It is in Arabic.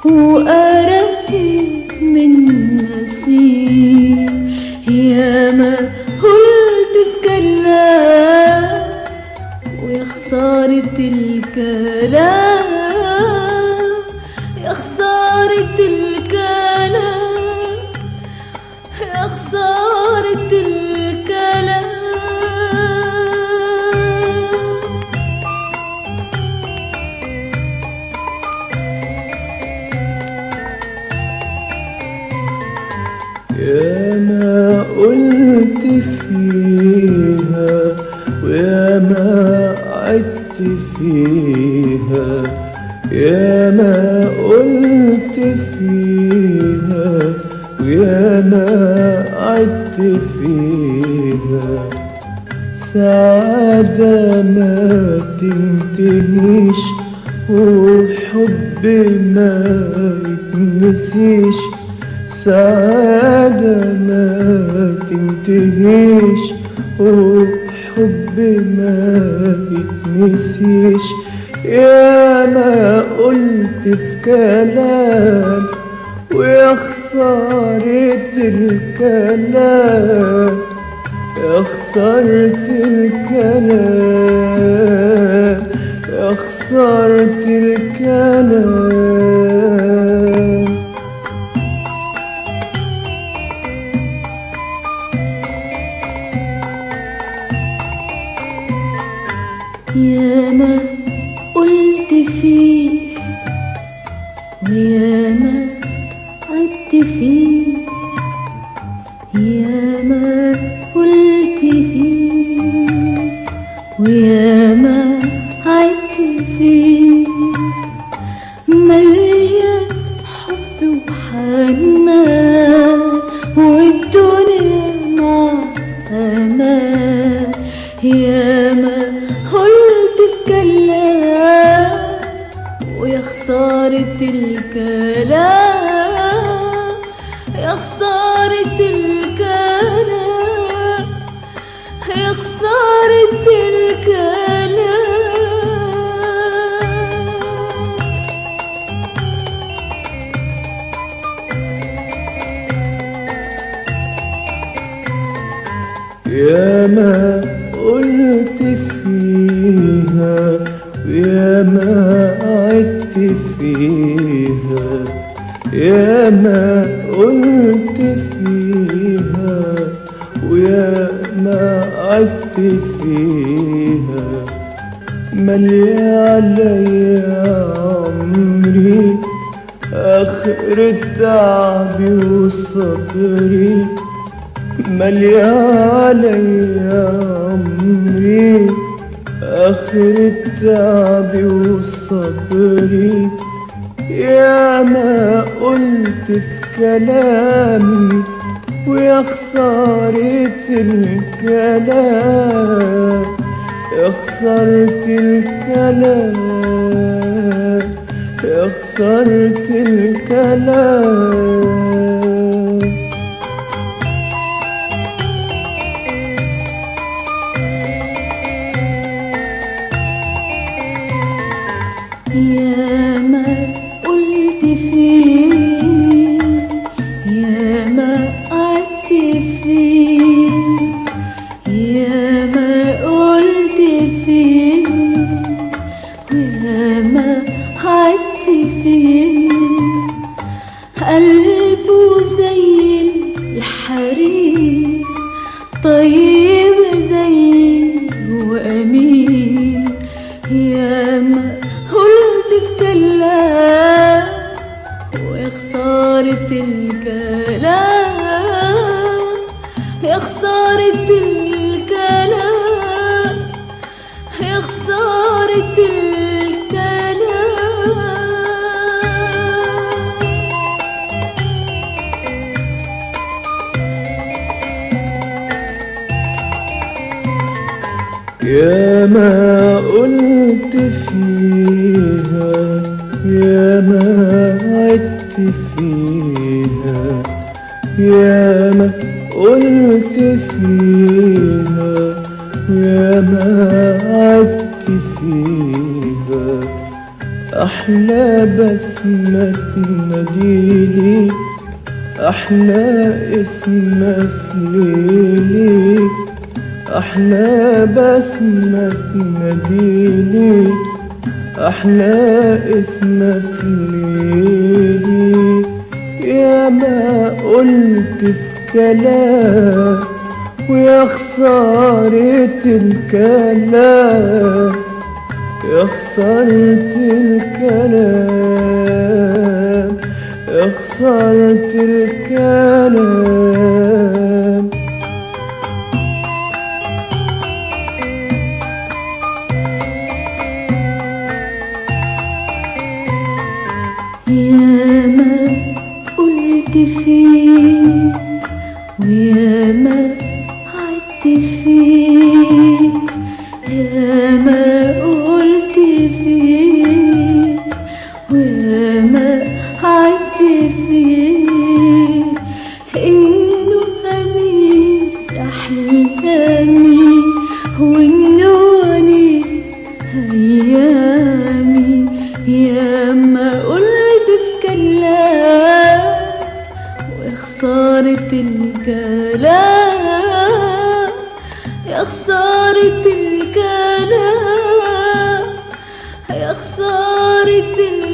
وقربت من نسيم. ياما قلت في كلام ويا خسارة الكلام، يا خسارة الكلام، يا خسارة الكلام. ياما قلت فيها وياما عدت فيها، ياما قلت فيها وياما عدت فيها. سعادة ما تنتهيش وحب ما يتنسيش، سعادة ما تنتهيش وحب ما يتنسيش. ياما قلت في كلام ويا خسارة الكلام، يا خسارة الكلام، يا خسارة الكلام. ياما قلت فيه وياما عدت فيه، ياما قلت فيه وياما عدت فيه. مليان حب وحنان والدنيا مع أمان. ياما قلت في كلام ويا خسارة الكلام، يا خسارة الكلام، يا خسارة الكلام. ياما قلت فيها وياما عدت فيها، ياما قلت فيها وياما عدت فيها. ملي عليا عمري آخر تعبي وصبري، ملي عليا عمري آخر تعبي وصبري. ياما قلت في كلامي ويا خسارة الكلام، يا خسارة الكلام، يا خسارة الكلام. ياما قلت فيه ياما قعدت فيه، ياما قلت فيه وياما قعدت فيه. قلبه زي الحرير طيب زي وأمين. ياما قلت في كلام ويا خسارة الكلام، يا خسارة الكلام، يا خسارة الكلام. ياما قلت فيها ياما عدت فيها، ياما قلت فيها وياما عدت فيها. أحلى بسمة تناديلي، أحلى اسم في ليلي، أحلى بسمة تناديلي، أحلى اسم في ليلي. يا ما قلت في كلام ويا خسارة الكلام، يا خسارة الكلام، يا خسارة الكلام. يا ما قلت فيه ويا ما عدت فيه، يا ما قلت فيه ويا ما عدت فيه، إنه أمين أحلامي وإنه ونيس أيامي. يا ما قلت في كلام وخسارة الكلام، يا خسارة الكلام، يا خسارة الكلام.